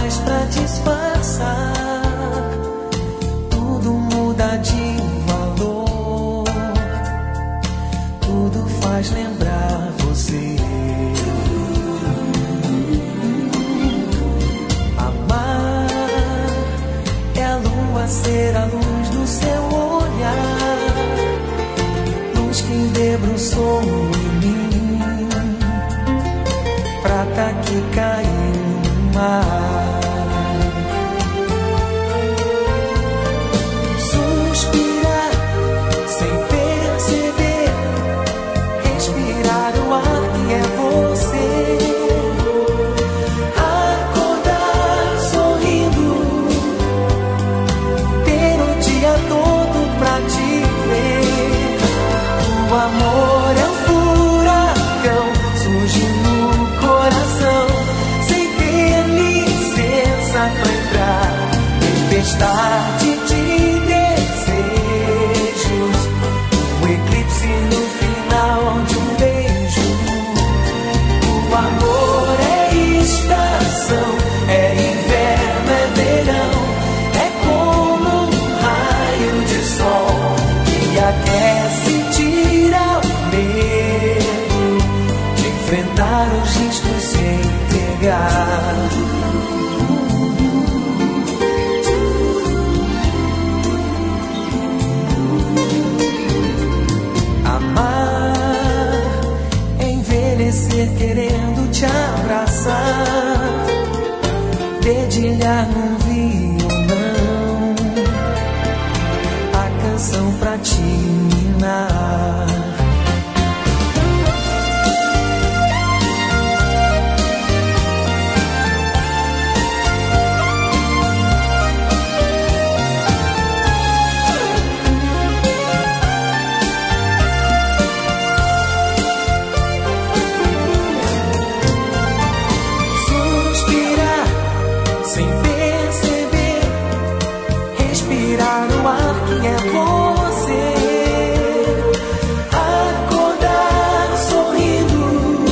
faz pra disfarçar. Tudo muda de valor, tudo faz lembrar você. Amar é a lua ser a luz do seu olhar, luz que debruçou em mim, prata que caiu no mar. Suspirar sem perceber, respirar o ar que é você. Acordar sorrindo, ter o dia todo pra te ver. O amor é um furacão, surge no coração, sem ter licença pra entrar. Tempestade de desejos, um eclipse no final de um beijo. O amor é estação, é inverno, é verão, é como um raio de sol que aquece, tira o medo de enfrentar os riscos sem entregar. Amar é envelhecer querendo te abraçar, dedilhar num violão a canção pra te minar. Suspirar sem perceber, respirar o ar que é você. Acordar sorrindo,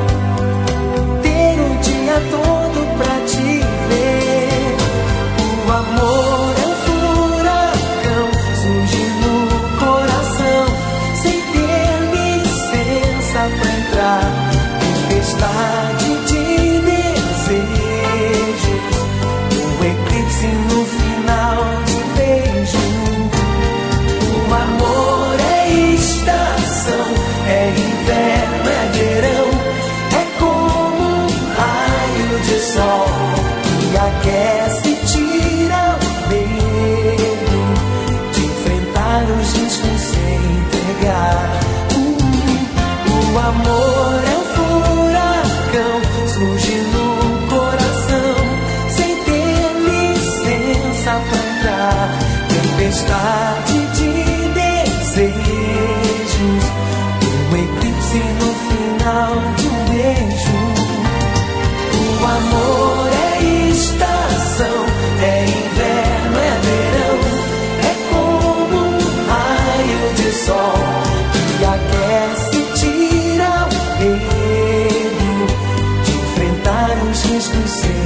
ter o dia todo pra te ver. O amor é um furacão, surge no coração, sem ter licença pra entrar. Tempestade de desejos, um eclipse no final de um beijo. O amor é estação, é inverno, é verão, é como um raio de sol que aquece e tira o medo de enfrentar os riscos sem entregar. O amor é um furacão, surge no coração, sem ter licença pra entrar. Tempestade de desejos, um eclipse no final de um beijo. O amor é estação, é inverno, é verão, é como um raio de sol que aquece e tira o medo de enfrentar os riscos sem